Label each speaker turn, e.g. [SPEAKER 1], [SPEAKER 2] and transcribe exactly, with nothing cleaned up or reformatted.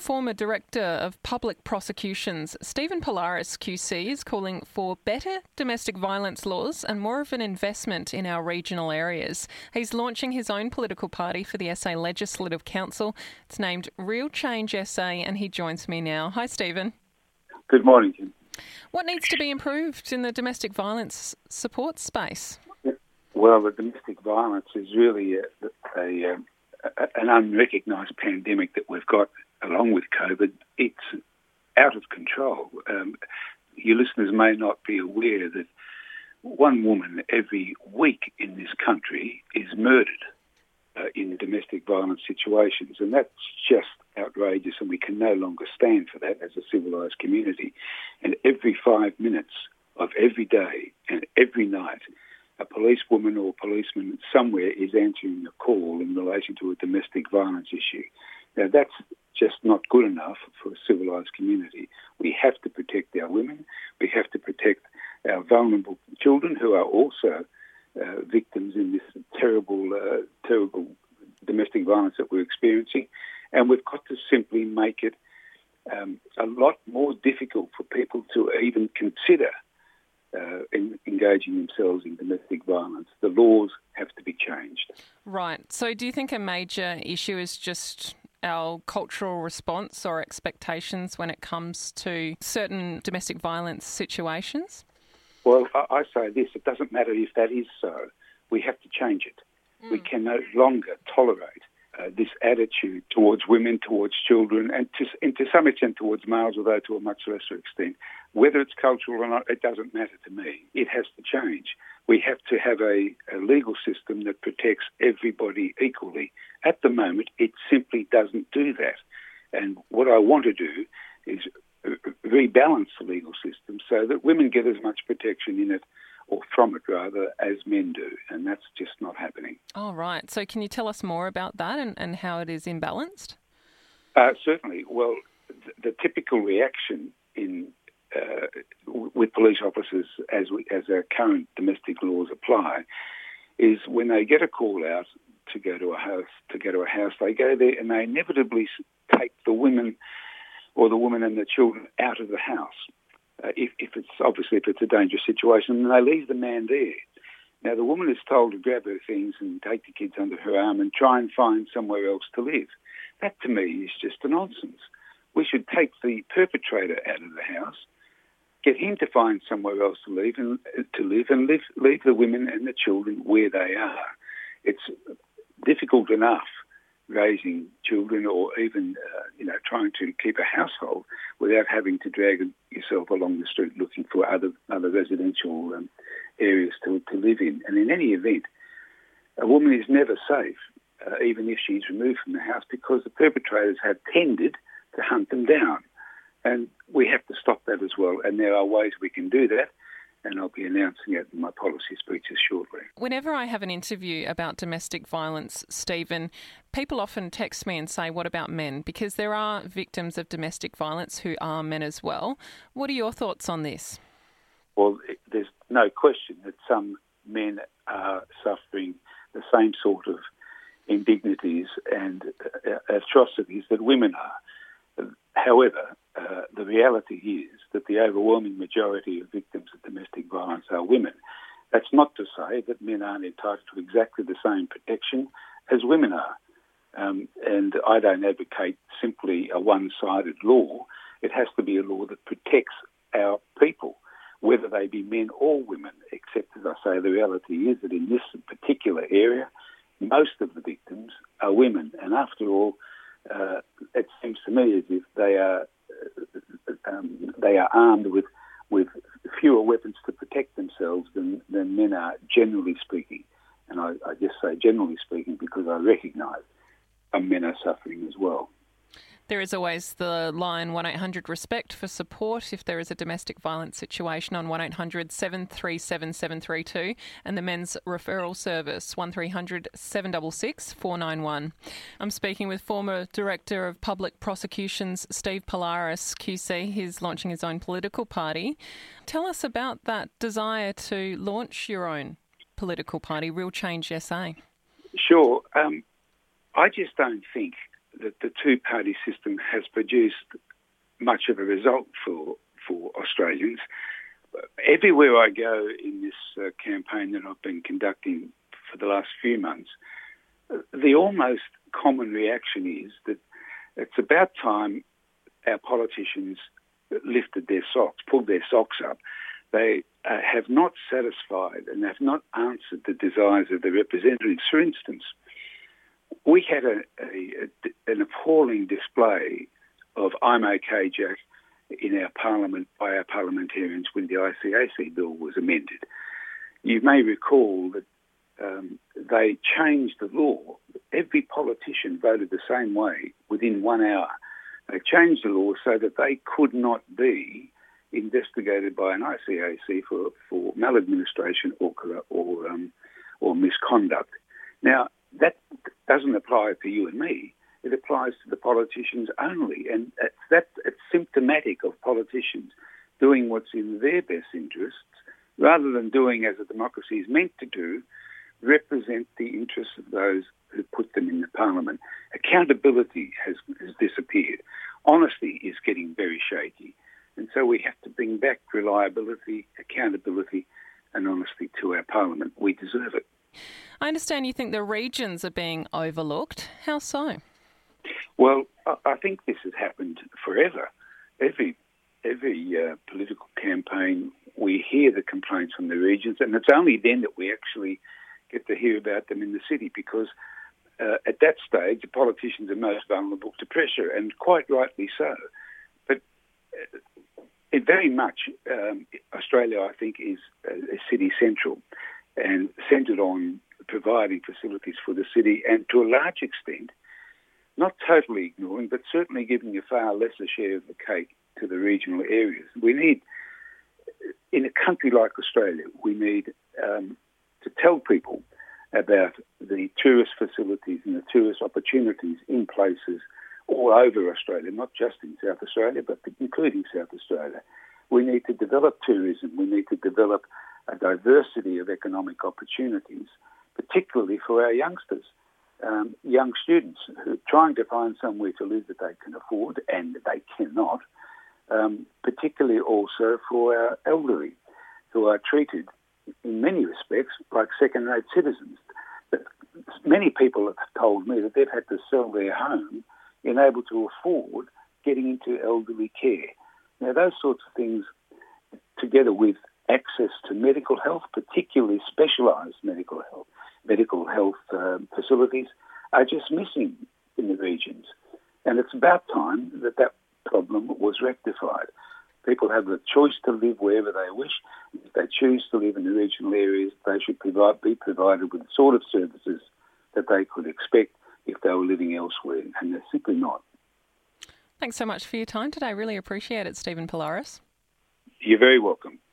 [SPEAKER 1] Former Director of Public Prosecutions, Stephen Polaris Q C, is calling for better domestic violence laws and more of an investment in our regional areas. He's launching his own political party for the S A Legislative Council. It's named Real Change S A, and he joins me now. Hi, Stephen. Good morning, Kim. What needs to be improved in the domestic violence support space?
[SPEAKER 2] Well, the domestic violence is really a, a, a, an unrecognised pandemic that we've got along with COVID. It's out of control. Um, your listeners may not be aware that one woman every week in this country is murdered uh, in domestic violence situations, and that's just outrageous, and we can no longer stand for that as a civilised community. And every five minutes of every day and every night, a policewoman or policeman somewhere is answering a call in relation to a domestic violence issue. Now, that's just not good enough for a civilised community. We have to protect our women. We have to protect our vulnerable children who are also uh, victims in this terrible, uh, terrible domestic violence that we're experiencing. And we've got to simply make it um, a lot more difficult for people to even consider uh, in engaging themselves in domestic violence. The laws have to be changed.
[SPEAKER 1] Right. So do you think a major issue is just our cultural response or expectations when it comes to certain domestic violence situations?
[SPEAKER 2] Well, I, I say this, it doesn't matter if that is so. We have to change it. Mm. We can no longer tolerate uh, this attitude towards women, towards children, and to, and to some extent towards males, although to a much lesser extent. Whether it's cultural or not, it doesn't matter to me. It has to change. We have to have a, a legal system that protects everybody equally. At the moment, it simply doesn't do that. And what I want to do is rebalance the legal system so that women get as much protection in it, or from it rather, as men do. And that's just not happening.
[SPEAKER 1] Oh, right. So can you tell us more about that and, and how it is imbalanced?
[SPEAKER 2] Uh, certainly. Well, th- the typical reaction in Uh, with police officers as we, as our current domestic laws apply is when they get a call out to go to a house, to go to a house, they go there and they inevitably take the women or the woman and the children out of the house. Uh, if, if it's obviously if it's a dangerous situation, and they leave the man there. Now the woman is told to grab her things and take the kids under her arm and try and find somewhere else to live. That to me is just a nonsense. We should take the perpetrator out of the house, get him to find somewhere else to live and to live and live, leave the women and the children where they are. It's difficult enough raising children or even, uh, you know, trying to keep a household without having to drag yourself along the street looking for other other residential um, areas to, to live in. And in any event, a woman is never safe, uh, even if she's removed from the house, because the perpetrators have tended to hunt them down. And we have to stop that as well. And there are ways we can do that. And I'll be announcing it in my policy speeches shortly.
[SPEAKER 1] Whenever I have an interview about domestic violence, Stephen, people often text me and say, what about men? Because there are victims of domestic violence who are men as well. What are your thoughts on this?
[SPEAKER 2] Well, there's no question that some men are suffering the same sort of indignities and atrocities that women are. However, uh, the reality is that the overwhelming majority of victims of domestic violence are women. That's not to say that men aren't entitled to exactly the same protection as women are. Um, and I don't advocate simply a one-sided law. It has to be a law that protects our people, whether they be men or women, except, as I say, the reality is that in this particular area, most of the victims are women. And after all, Uh, it seems to me as if they are uh, um, they are armed with with fewer weapons to protect themselves than, than men are, generally speaking. And I, I just say generally speaking because I recognise some men are suffering as well.
[SPEAKER 1] There is always the line one eight hundred RESPECT for support if there is a domestic violence situation on one eight hundred seven three seven seven three two, and the men's referral service one three hundred seven six six four nine one. I'm speaking with former Director of Public Prosecutions Steve Polaris Q C. He's launching his own political party. Tell us about that desire to launch your own political party, Real Change S A.
[SPEAKER 2] Sure. Um, I just don't think that the two-party system has produced much of a result for for Australians. Everywhere I go in this uh, campaign that I've been conducting for the last few months, the almost common reaction is that it's about time our politicians lifted their socks, pulled their socks up. They uh, have not satisfied and have not answered the desires of the representatives. For instance, we had a, a, a, an appalling display of I'm OK, Jack in our parliament by our parliamentarians when the I C A C bill was amended. You may recall that um, they changed the law. Every politician voted the same way within one hour. They changed the law so that they could not be investigated by an I C A C for, for maladministration or or, um, or misconduct. Now, that doesn't apply to you and me. It applies to the politicians only, and it's, that, it's symptomatic of politicians doing what's in their best interests rather than doing as a democracy is meant to do, represent the interests of those who put them in the parliament. Accountability has, has disappeared. Honesty is getting very shaky. And so we have to bring back reliability, accountability and honesty to our parliament. We deserve it.
[SPEAKER 1] I understand you think the regions are being overlooked. How so?
[SPEAKER 2] Well, I think this has happened forever. Every every uh, political campaign, we hear the complaints from the regions, and it's only then that we actually get to hear about them in the city, because uh, at that stage, the politicians are most vulnerable to pressure, and quite rightly so. But uh, it very much, um, Australia, I think, is a, a city central and centred on providing facilities for the city, and to a large extent, not totally ignoring, but certainly giving a far lesser share of the cake to the regional areas. We need, in a country like Australia, we need um, to tell people about the tourist facilities and the tourist opportunities in places all over Australia, not just in South Australia, but including South Australia. We need to develop tourism. We need to develop a diversity of economic opportunities, particularly for our youngsters. Um, young students who are trying to find somewhere to live that they can afford, and they cannot, um, particularly also for our elderly, who are treated in many respects like second-rate citizens. But many people have told me that they've had to sell their home in able to afford getting into elderly care. Now, those sorts of things, together with access to medical health, particularly specialised medical health, medical health um, facilities, are just missing in the regions. And it's about time that that problem was rectified. People have the choice to live wherever they wish. If they choose to live in the regional areas, they should provide, be provided with the sort of services that they could expect if they were living elsewhere, and they're simply not.
[SPEAKER 1] Thanks so much for your time today. Really appreciate it, Stephen Polaris.
[SPEAKER 2] You're very welcome.